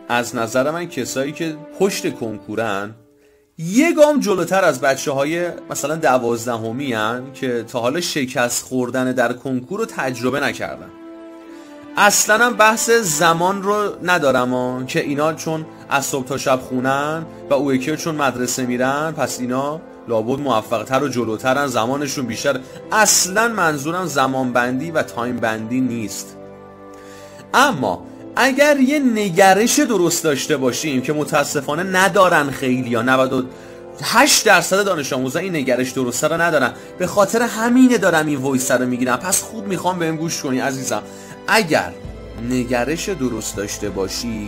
از نظر من کسایی که پشت کنکورن یه گام جلوتر از بچه‌های مثلا 12می هن که تا حالا شکست خوردن در کنکور رو تجربه نکردن. اصلا بحث زمان رو ندارم که اینا چون از صبح تا شب خونن و او یکی چون مدرسه میرن پس اینا لابد موفق‌تر و جلوترن، زمانشون بیشتر. اصلا منظورم زمان بندی و تایم بندی نیست. اما اگر یه نگرش درست داشته باشیم که متاسفانه ندارن خیلی یا 98% دانش آموزا این نگرش درسته رو ندارن، به خاطر همینه دارم این وایس رو میگیرم. پس خوب میخوام بهم گوش کنی عزیزم. اگر نگرش درست داشته باشی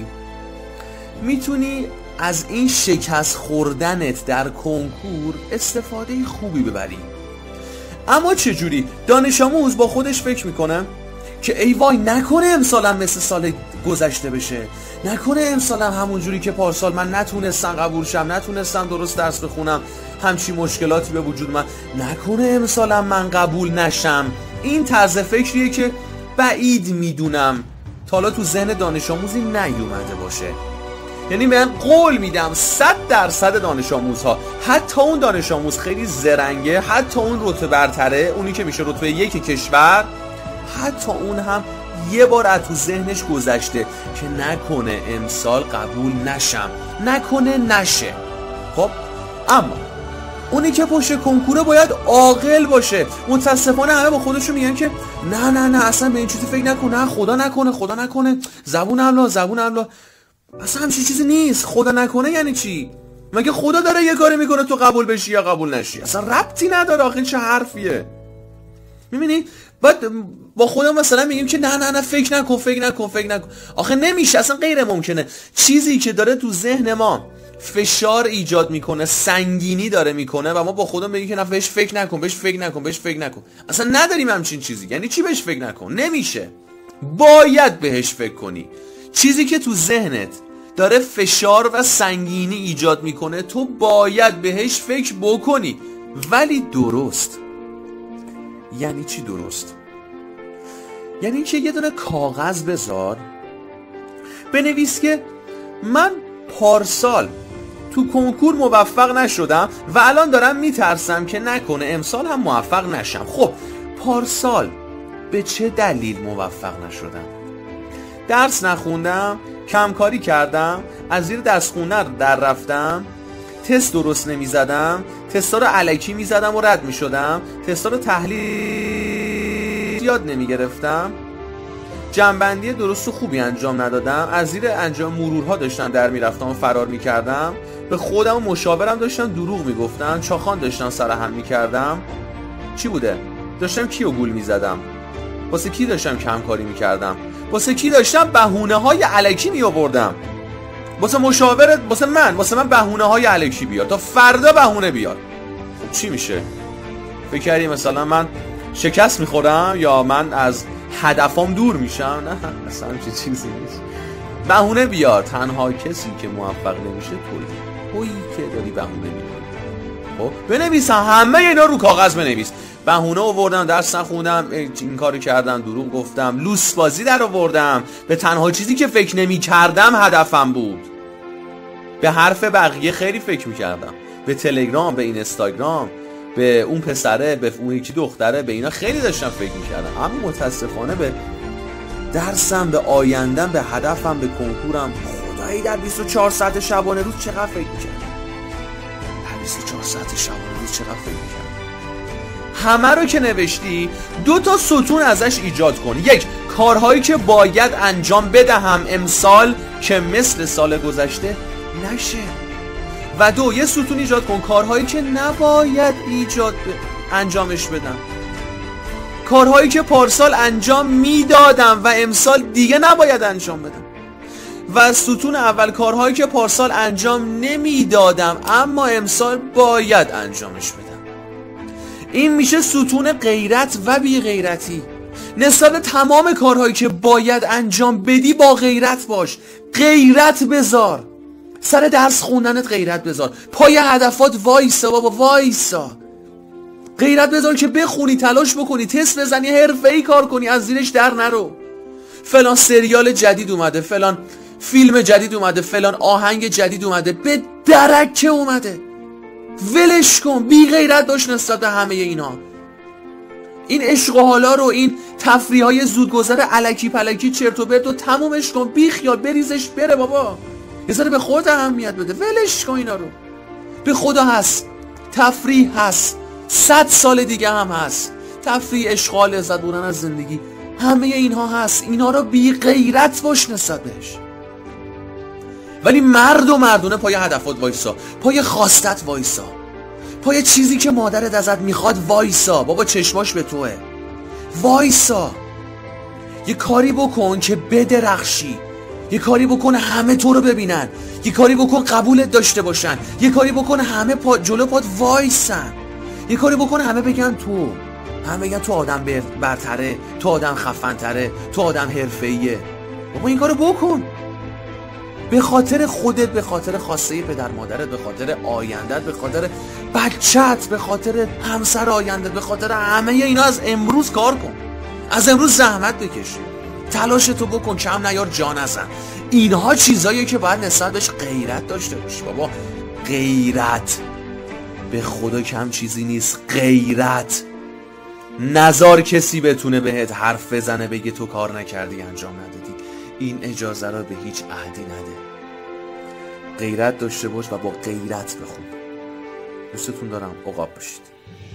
میتونی از این شکست خوردنت در کنکور استفاده خوبی ببری. اما چجوری؟ دانش آموز با خودش فکر میکنه که ای وای نکنه امسالم مثل سال گذشته بشه، نکنه امسالم همون جوری که پارسال من نتونستم قبول شم، نتونستم درست درس بخونم، همچین مشکلاتی به وجود من، نکنه امسالم من قبول نشم. این طرز فکریه که بعید میدونم تا حالا تو ذهن دانش آموزی نیومده باشه. یعنی من قول میدم 100% دانش آموزها، حتی اون دانش آموز خیلی زرنگه، حتی اون رتبه برتره، اونی که میشه رتبه 1 کشور، حتی اون هم یه بار از تو ذهنش گذشته که نکنه امسال قبول نشم، نکنه نشه. خب اما اونی که پشت کنکوره باید عاقل باشه. متاسفانه همه با خودشون میگن که نه اصلا به این چیزی فکر نکن، نه خدا نکنه، زبون املا اصلا همچین چیزی نیست. خدا نکنه یعنی چی؟ مگه خدا داره یه کاری میکنه تو قبول بشی یا قبول نشی؟ اصلا ربطی نداره. آخه چه حرفیه؟ میبینی؟ بعد با خودم مثلا میگیم که نه فکر نکن. آخه نمیشه، اصلا غیر ممکنه. چیزی که داره تو ذهن ما فشار ایجاد میکنه، سنگینی داره میکنه و ما با خودم میگیم که نه بهش فکر نکن. اصلا نداریم همچین چیزی. یعنی چی بهش فکر نکن؟ نمیشه، باید بهش فکر کنی. چیزی که تو ذهنت داره فشار و سنگینی ایجاد میکنه تو باید بهش فکر بکنی، ولی درست. یعنی چی درست؟ یعنی که یه دونه کاغذ بذار، بنویس که من پارسال تو کنکور موفق نشدم و الان دارم میترسم که نکنه امسال هم موفق نشم. خب پارسال به چه دلیل موفق نشدم؟ درس نخوندم، کمکاری کردم، از زیر درس خوندن در رفتم، تست درست نمیزدم، تستا رو الکی میزدم و رد میشدم، تستا رو تحلیل یاد نمیگرفتم، جنبندی درست و خوبی انجام ندادم، از زیر انجام مرورها داشتم در میرفتم و فرار میکردم، به خودم و مشاورم داشتم دروغ میگفتم، چاخان داشتم سرهم میکردم. چی بوده؟ داشتم کیو گول میزدم؟ واسه کی داشتم کمکاری میکردم؟ واسه کی داشتم بهونه های الکی میآوردم؟ واسه مشاورت، واسه من بهونه های الکی بیار تا فردا بهونه بیار. خب چی میشه؟ فکر کردی مثلا من شکست میخورم یا من از هدفم دور میشم؟ نه اصلا چه چیزی نیست. بهونه بیار. تنها کسی که موفق نمیشه تویی که داری بهونه میاری. خب بنویسم همه اینا رو کاغذ بنویس. بهونه آوردم، درس نخوندم، این کارو کردم، دروغ گفتم، لوس بازی در آوردم، به تنها چیزی که فکر نمی کردم هدفم بود. به حرف بقیه خیلی فکر میکردم، به تلگرام، به اینستاگرام، به اون پسره، به اون یکی دختره، به اینا خیلی داشتم فکر میکردم. اما متاسفانه به درسم، به آیندم، به هدفم، به کنکورم، خدایی در 24 ساعت شبانه روز چقدر فکر میکردم. در 24 ساعت شبانه روز چقدر فکر میکردم. همه رو که نوشتی 2 ستون ازش ایجاد کن. 1. کارهایی که باید انجام بدهم امسال که مثل سال گذشته نشه. و 2. یه ستون ایجاد کن کارهایی که نباید انجامش بدم، کارهایی که پارسال انجام میدادم و امسال دیگه نباید انجام بدم. و ستون اول کارهایی که پارسال انجام نمیدادم اما امسال باید انجامش بدم. این میشه ستون غیرت و بی غیرتی. نسبت تمام کارهایی که باید انجام بدی با غیرت باش. غیرت بذار سر درس خوندنت، غیرت بذار پای هدفات، وایسا بابا وایسا. غیرت بذار که بخونی، تلاش بکنی، تست بزنی، حرفه‌ای کار کنی، از زیرش در نرو. فلان سریال جدید اومده، فلان فیلم جدید اومده، فلان آهنگ جدید اومده، به درکه اومده، ولش کن. بی غیرت باش نسبت به همه اینا. این عشق و حالا رو، این تفریحای زودگذر الکی پلکی چرت و پرت رو تمومش کن، بی خیال، بریزش بره بابا. یه ذره به خودت اهمیت بده، ولش کن اینا رو. به خدا هست، تفریح هست، 100 سال دیگه هم هست، تفریح، عشق و لذت بردن از زندگی، همه اینها هست. اینا رو بی غیرت باش نسبت بهش. ولی مرد و مردونه پای هدفات وایسا، پای خواستت وایسا، پای چیزی که مادرت ازت میخواد وایسا. بابا چشماش به توه، وایسا. یه کاری بکن که بدرخشی، یه کاری بکن همه تو رو ببینن، یه کاری بکن قبولت داشته باشن، یه کاری بکن همه جلو پات وایسن، یه کاری بکن همه بگن تو آدم برتره، تو آدم خفن‌تره، تو آدم حرفه‌ایه. بابا این کارو بکن، به خاطر خودت، به خاطر خواسته پدر مادرت، به خاطر آیندت، به خاطر بچت، به خاطر همسر آیندت، به خاطر همه اینا از امروز کار کن، از امروز زحمت بکش، تلاشتو بکن، کم نیار، جا نزن. اینها چیزاییه که باید نسبت بهش غیرت داشته باشی. بابا غیرت به خدا کم چیزی نیست. غیرت نزار کسی بتونه بهت حرف بزنه بگه تو کار نکردی، انجام ندادی. این اجازه رو به هیچ عهدی نده. غیرت داشته باش و با غیرت بخون. دوستتون دارم. عقاب باشید.